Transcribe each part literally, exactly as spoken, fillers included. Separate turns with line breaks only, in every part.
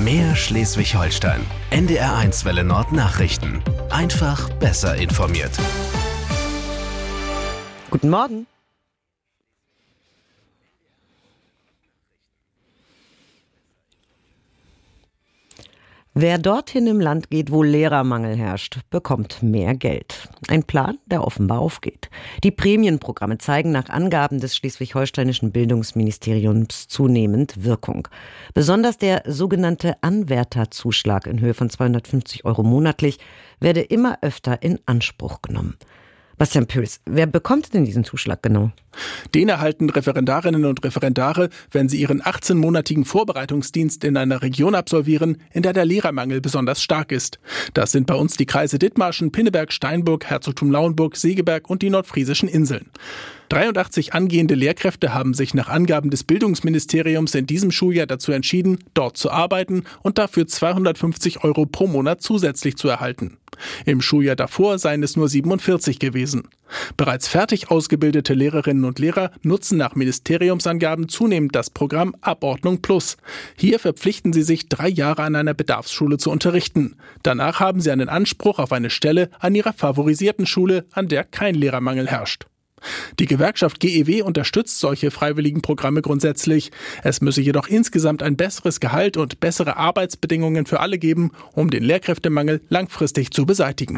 Mehr Schleswig-Holstein. N D R eins Welle Nord Nachrichten. Einfach besser informiert.
Guten Morgen. Wer dorthin im Land geht, wo Lehrermangel herrscht, bekommt mehr Geld. Ein Plan, der offenbar aufgeht. Die Prämienprogramme zeigen nach Angaben des schleswig-holsteinischen Bildungsministeriums zunehmend Wirkung. Besonders der sogenannte Anwärterzuschlag in Höhe von zweihundertfünfzig Euro monatlich werde immer öfter in Anspruch genommen. Bastian Pöls, wer bekommt denn diesen Zuschlag genau?
Den erhalten Referendarinnen und Referendare, wenn sie ihren achtzehnmonatigen Vorbereitungsdienst in einer Region absolvieren, in der der Lehrermangel besonders stark ist. Das sind bei uns die Kreise Dithmarschen, Pinneberg, Steinburg, Herzogtum Lauenburg, Segeberg und die nordfriesischen Inseln. dreiundachtzig angehende Lehrkräfte haben sich nach Angaben des Bildungsministeriums in diesem Schuljahr dazu entschieden, dort zu arbeiten und dafür zweihundertfünfzig Euro pro Monat zusätzlich zu erhalten. Im Schuljahr davor seien es nur siebenundvierzig gewesen. Bereits fertig ausgebildete Lehrerinnen und Lehrer nutzen nach Ministeriumsangaben zunehmend das Programm Abordnung Plus. Hier verpflichten sie sich, drei Jahre an einer Bedarfsschule zu unterrichten. Danach haben sie einen Anspruch auf eine Stelle an ihrer favorisierten Schule, an der kein Lehrermangel herrscht. Die Gewerkschaft G E W unterstützt solche freiwilligen Programme grundsätzlich. Es müsse jedoch insgesamt ein besseres Gehalt und bessere Arbeitsbedingungen für alle geben, um den Lehrkräftemangel langfristig zu beseitigen.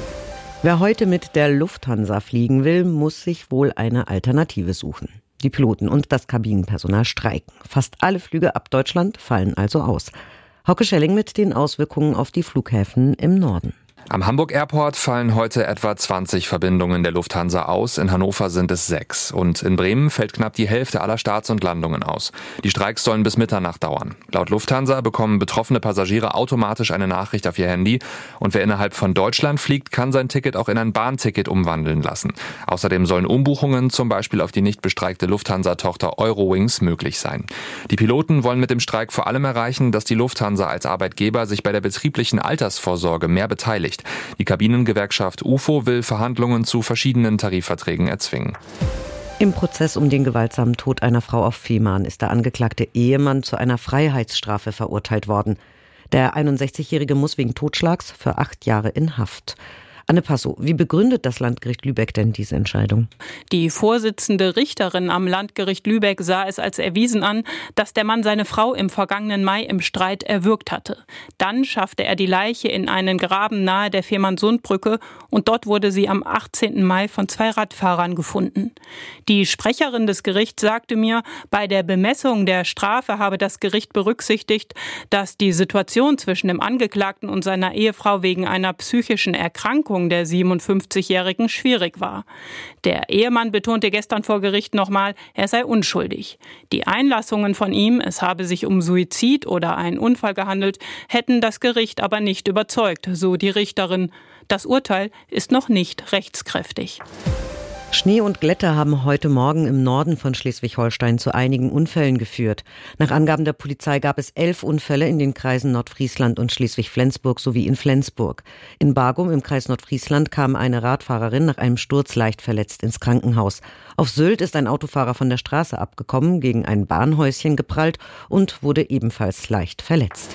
Wer heute mit der Lufthansa fliegen will, muss sich wohl eine Alternative suchen. Die Piloten und das Kabinenpersonal streiken. Fast alle Flüge ab Deutschland fallen also aus. Hauke Schelling mit den Auswirkungen auf die Flughäfen im Norden.
Am Hamburg Airport fallen heute etwa zwanzig Verbindungen der Lufthansa aus, in Hannover sind es sechs und in Bremen fällt knapp die Hälfte aller Starts und Landungen aus. Die Streiks sollen bis Mitternacht dauern. Laut Lufthansa bekommen betroffene Passagiere automatisch eine Nachricht auf ihr Handy und wer innerhalb von Deutschland fliegt, kann sein Ticket auch in ein Bahnticket umwandeln lassen. Außerdem sollen Umbuchungen zum Beispiel auf die nicht bestreikte Lufthansa-Tochter Eurowings möglich sein. Die Piloten wollen mit dem Streik vor allem erreichen, dass die Lufthansa als Arbeitgeber sich bei der betrieblichen Altersvorsorge mehr beteiligt. Die Kabinengewerkschaft U F O will Verhandlungen zu verschiedenen Tarifverträgen erzwingen.
Im Prozess um den gewaltsamen Tod einer Frau auf Fehmarn ist der angeklagte Ehemann zu einer Freiheitsstrafe verurteilt worden. Der einundsechzigjährige muss wegen Totschlags für acht Jahre in Haft. Anne Passow, wie begründet das Landgericht Lübeck denn diese Entscheidung?
Die Vorsitzende Richterin am Landgericht Lübeck sah es als erwiesen an, dass der Mann seine Frau im vergangenen Mai im Streit erwürgt hatte. Dann schaffte er die Leiche in einen Graben nahe der Fehmarnsundbrücke und dort wurde sie am achtzehnten Mai von zwei Radfahrern gefunden. Die Sprecherin des Gerichts sagte mir, bei der Bemessung der Strafe habe das Gericht berücksichtigt, dass die Situation zwischen dem Angeklagten und seiner Ehefrau wegen einer psychischen Erkrankung der siebenundfünfzigjährigen schwierig war. Der Ehemann betonte gestern vor Gericht nochmal, er sei unschuldig. Die Einlassungen von ihm, es habe sich um Suizid oder einen Unfall gehandelt, hätten das Gericht aber nicht überzeugt, so die Richterin. Das Urteil ist noch nicht rechtskräftig.
Schnee und Glätte haben heute Morgen im Norden von Schleswig-Holstein zu einigen Unfällen geführt. Nach Angaben der Polizei gab es elf Unfälle in den Kreisen Nordfriesland und Schleswig-Flensburg sowie in Flensburg. In Bargum im Kreis Nordfriesland kam eine Radfahrerin nach einem Sturz leicht verletzt ins Krankenhaus. Auf Sylt ist ein Autofahrer von der Straße abgekommen, gegen ein Bahnhäuschen geprallt und wurde ebenfalls leicht verletzt.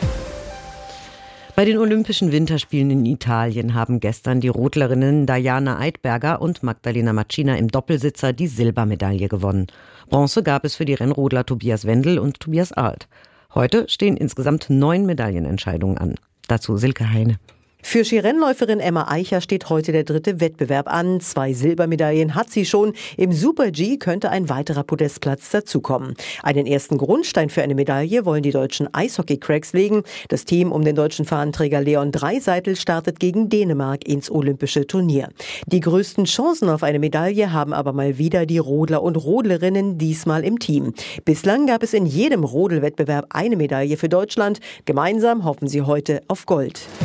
Bei den Olympischen Winterspielen in Italien haben gestern die Rodlerinnen Diana Eidberger und Magdalena Macina im Doppelsitzer die Silbermedaille gewonnen. Bronze gab es für die Rennrodler Tobias Wendel und Tobias Arlt. Heute stehen insgesamt neun Medaillenentscheidungen an. Dazu Silke Heine.
Für Skirennläuferin Emma Eicher steht heute der dritte Wettbewerb an. Zwei Silbermedaillen hat sie schon. Im Super-G könnte ein weiterer Podestplatz dazukommen. Einen ersten Grundstein für eine Medaille wollen die deutschen Eishockey-Cracks legen. Das Team um den deutschen Fahnenträger Leon Dreiseitel startet gegen Dänemark ins olympische Turnier. Die größten Chancen auf eine Medaille haben aber mal wieder die Rodler und Rodlerinnen, diesmal im Team. Bislang gab es in jedem Rodelwettbewerb eine Medaille für Deutschland. Gemeinsam hoffen sie heute auf Gold.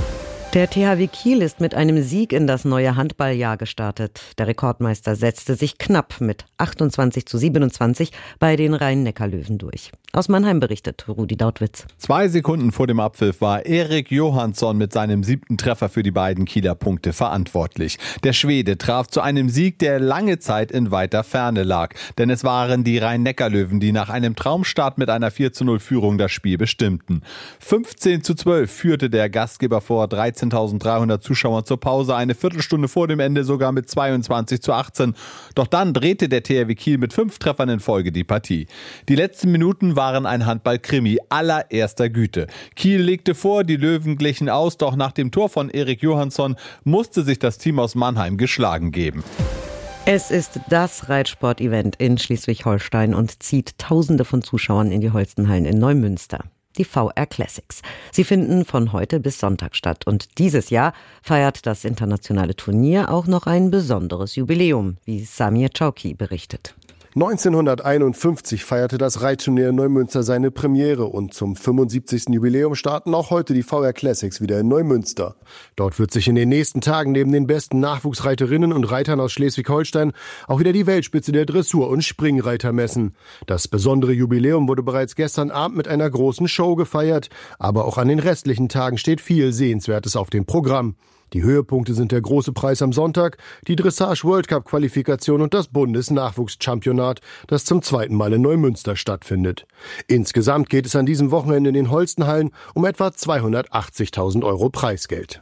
Der T H W Kiel ist mit einem Sieg in das neue Handballjahr gestartet. Der Rekordmeister setzte sich knapp mit achtundzwanzig zu siebenundzwanzig bei den Rhein-Neckar-Löwen durch. Aus Mannheim berichtet Rudi Dautwitz.
Zwei Sekunden vor dem Abpfiff war Erik Johansson mit seinem siebten Treffer für die beiden Kieler Punkte verantwortlich. Der Schwede traf zu einem Sieg, der lange Zeit in weiter Ferne lag. Denn es waren die Rhein-Neckar-Löwen, die nach einem Traumstart mit einer vier zu null Führung das Spiel bestimmten. fünfzehn zu zwölf führte der Gastgeber vor dreizehntausenddreihundert Zuschauern zur Pause, eine Viertelstunde vor dem Ende sogar mit zweiundzwanzig zu achtzehn. Doch dann drehte der T H W Kiel mit fünf Treffern in Folge die Partie. Die letzten Minuten waren ein Handball-Krimi allererster Güte. Kiel legte vor, die Löwen glichen aus, doch nach dem Tor von Erik Johansson musste sich das Team aus Mannheim geschlagen geben.
Es ist das Reitsport-Event in Schleswig-Holstein und zieht Tausende von Zuschauern in die Holstenhallen in Neumünster. Die V R Classics. Sie finden von heute bis Sonntag statt. Und dieses Jahr feiert das internationale Turnier auch noch ein besonderes Jubiläum, wie Samir Chauki berichtet.
neunzehnhunderteinundfünfzig feierte das Reitturnier in Neumünster seine Premiere und zum fünfundsiebzigsten Jubiläum starten auch heute die V R Classics wieder in Neumünster. Dort wird sich in den nächsten Tagen neben den besten Nachwuchsreiterinnen und Reitern aus Schleswig-Holstein auch wieder die Weltspitze der Dressur- und Springreiter messen. Das besondere Jubiläum wurde bereits gestern Abend mit einer großen Show gefeiert, aber auch an den restlichen Tagen steht viel Sehenswertes auf dem Programm. Die Höhepunkte sind der große Preis am Sonntag, die Dressage World Cup Qualifikation und das Bundesnachwuchschampionat, das zum zweiten Mal in Neumünster stattfindet. Insgesamt geht es an diesem Wochenende in den Holstenhallen um etwa zweihundertachtzigtausend Euro Preisgeld.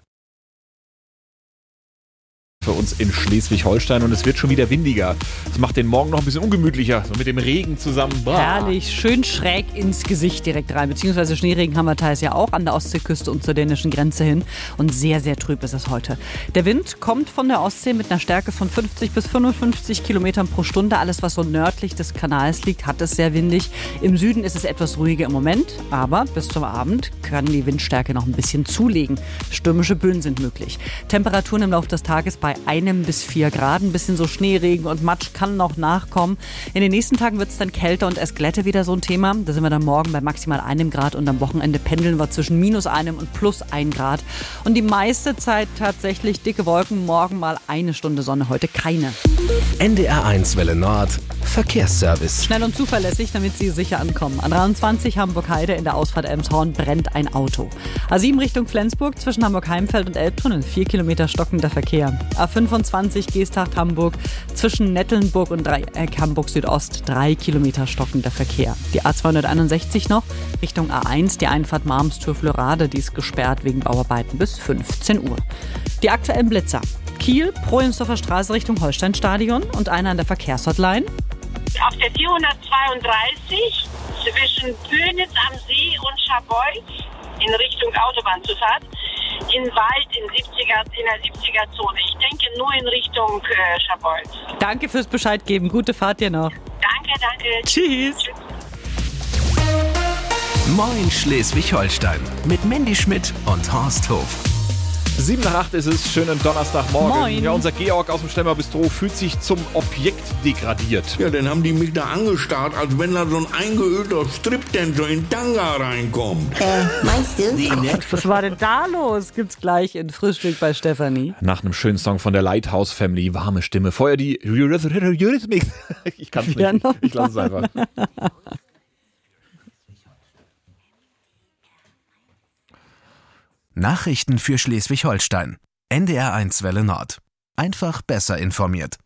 Für uns in Schleswig-Holstein und es wird schon wieder windiger. Das macht den Morgen noch ein bisschen ungemütlicher, so mit dem Regen zusammen. Bah.
Herrlich, schön schräg ins Gesicht direkt rein, beziehungsweise Schneeregen haben wir teils ja auch an der Ostseeküste und zur dänischen Grenze hin und sehr, sehr trüb ist es heute. Der Wind kommt von der Ostsee mit einer Stärke von fünfzig bis fünfundfünfzig Kilometern pro Stunde. Alles, was so nördlich des Kanals liegt, hat es sehr windig. Im Süden ist es etwas ruhiger im Moment, aber bis zum Abend kann die Windstärke noch ein bisschen zulegen. Stürmische Böen sind möglich. Temperaturen im Laufe des Tages bei einem bis vier Grad. Ein bisschen so Schneeregen und Matsch kann noch nachkommen. In den nächsten Tagen wird es dann kälter und erst Glätte wieder so ein Thema. Da sind wir dann morgen bei maximal einem Grad und am Wochenende pendeln wir zwischen minus einem und plus ein Grad. Und die meiste Zeit tatsächlich dicke Wolken. Morgen mal eine Stunde Sonne, heute keine.
N D R eins Welle Nord. Verkehrsservice.
Schnell und zuverlässig, damit Sie sicher ankommen. An dreiundzwanzig Hamburg-Heide in der Ausfahrt Elmshorn brennt ein Auto. A sieben Richtung Flensburg zwischen Hamburg-Heimfeld und Elbtunnel. Vier Kilometer stockender Verkehr. A fünfundzwanzig Geesthacht-Hamburg zwischen Nettelnburg und Dreieck Hamburg Südost. Drei Kilometer stockender Verkehr. Die A zweihunderteinundsechzig noch Richtung A eins. Die Einfahrt Marmstür-Flörade. Die ist gesperrt wegen Bauarbeiten bis fünfzehn Uhr. Die aktuellen Blitzer. Kiel, Prohlensdorfer Straße Richtung Holsteinstadion und einer an der Verkehrshotline.
Auf der vierhundertzweiunddreißig zwischen Pönitz am See und Scharbeutz in Richtung Autobahnzufahrt. In Wald in, siebziger, in der siebziger-Zone. Ich denke nur in Richtung äh, Scharbeutz.
Danke fürs Bescheid geben. Gute Fahrt dir noch.
Danke, danke.
Tschüss.
Tschüss.
Moin Schleswig-Holstein mit Mandy Schmidt und Horst Hof.
Sieben nach acht ist es, schönen Donnerstagmorgen.
Moin.
Ja, unser Georg aus dem Stemmer Bistro fühlt sich zum Objekt degradiert.
Ja, dann haben die mich da angestarrt, als wenn da so ein eingeölter Stripdancer in Tanga reinkommt.
Äh, meinst du?
Nee, ne?
Was war denn da los? Gibt's gleich in Frühstück bei Stefanie.
Nach einem schönen Song von der Lighthouse Family, warme Stimme. Vorher die Eurythmics. Ich kann's nicht. Ich lasse es einfach.
Nachrichten für Schleswig-Holstein. N D R eins Welle Nord. Einfach besser informiert.